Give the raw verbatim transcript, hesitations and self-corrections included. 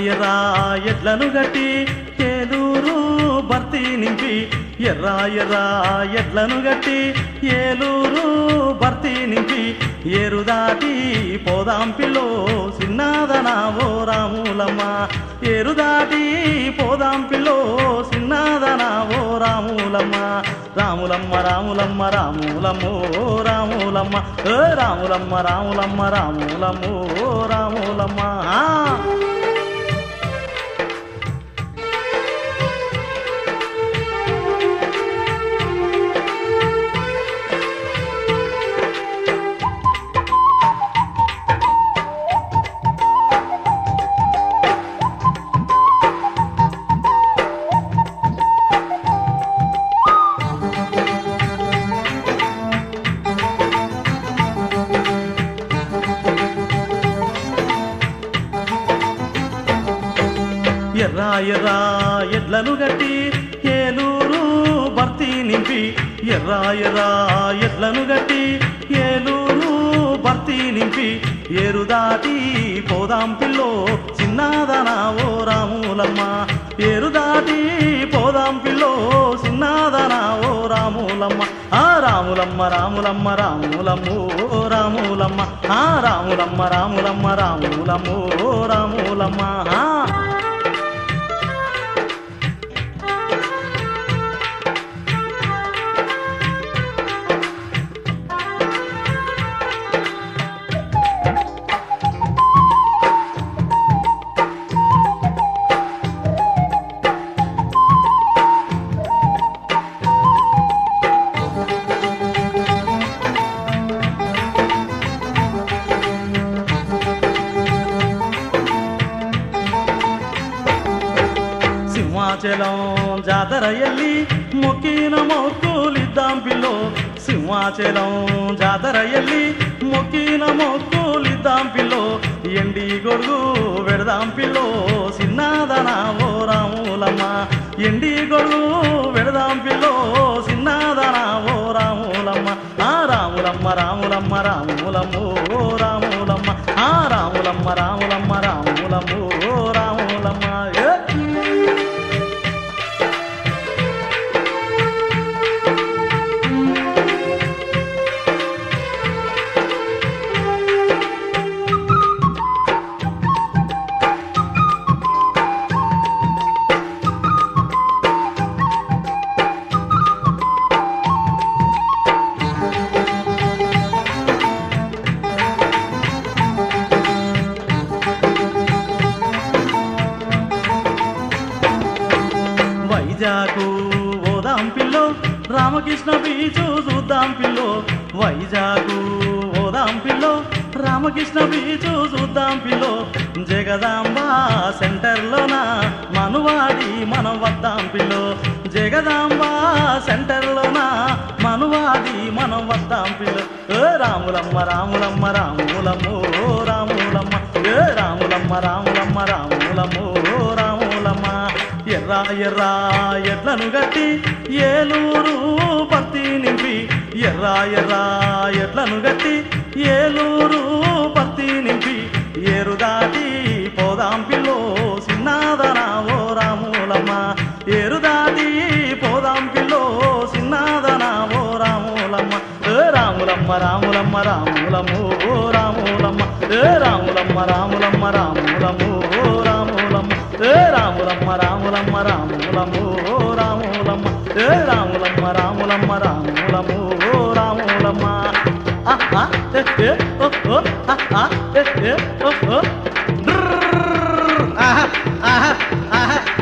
ఎర్రా ఎడ్లను గట్టి ఏలూరు భర్తీ నింపి ఎర్రా ఎర్రా ఎడ్లను గట్టి ఏలూరు భర్తీ నింపి ఏరు దాటి పోదాం పిల్లో సిన్నాదనావో రాములమ్మ ఏరు దాటి పోదాం పిల్లో సిన్నాదనావో రాములమ్మ రాములమ్మ రాములమ్మ రాములమ్మో రాములమ్మ ఏ రాములమ్మ రాములమ్మ రాములమ్మో రాములమ్మ ఎర్రా ఎర్రా ఎడ్లను గట్టి ఏలూరు భర్తీ నింపి ఎర్రా ఎర్రా ఎడ్లను గట్టి ఏలూరు భర్తీ నింపి ఏరు దాటి పోదాం పిల్లో చిన్నాదనావో రాములమ్మ ఏరు దాటి పోదాం పిల్లో చిన్నాదనావో రాములమ్మ ఆ రాములమ్మ రాములమ్మ రాములమ్మో రాములమ్మ ఆ రాములమ్మ రాములమ్మ రాములమ్మో రాములమ్మ సింహాచలం జాతర ఎల్లి మొక్కిన మొక్కులిద్దాం పిల్లో సింహాచలం జాతర ఎల్లి మొక్కిన మొక్కులిద్దాం పిల్లో ఎండి గొడుగు వెడదాం పిల్లో సిన్నాదనావో రాములమ్మ ఎండి గొడుగు వెడదాం పిల్లో సిన్నాదనావో రాములమ్మ ఆ రాములమ్మ రాములమ్మ రాములమ్మో రాములమ్మ ఆ రాములమ్మ రాములమ్మ రాములమ్మో రాములమ్మ వైజాగు ఓదాం పిల్లో రామకృష్ణ బీచు చూద్దాం పిల్లో వైజాగు ఓదాం పిల్లో రామకృష్ణ బీచు చూద్దాం పిల్లో జగదాంబ సెంటర్లోన మనువాడి మనం వద్దాం పిల్లో జగదాంబ సెంటర్లోన మనువాడి మనం వద్దాం పిల్లో ఏ రాములమ్మ రాములమ్మ రాములమ్మో రాములమ్మ ఏ రాములమ్మ రాములమ్మ రాములమ్మో రాములమ్మ ఎర్రా ఎర్రా ఎడ్లను గట్టి ఏలూరు భర్తీ నింపి ఎర్రా ఎర్రా ఎడ్లను గట్టి ఏలూరు భర్తీ నింపి ఏరు దాటి పోదాం పిల్లో సిన్నాదనావో రాములమ్మ ఏరు దాటి పోదాం పిల్లో సిన్నాదనావో రాములమ్మ ఏ రాములమ్మ రాములమ్మ రాములమ్మో రాములమ్మ ఏ రాములమ్మ రాములమ్మ రాములమ్మో రాములమ్మ ఏ రాములమ్మ రాములమ్మ రాములమ్మో రాములమ్మ ఏ రాములమ్మ రాములమ్మ రాములమ్మో రాములమ్మ ఆహా ఏ ఏ ఓ ఓ ఆహా ఏ ఏ ఓ ఓ ఆహా ఆహా ఆహా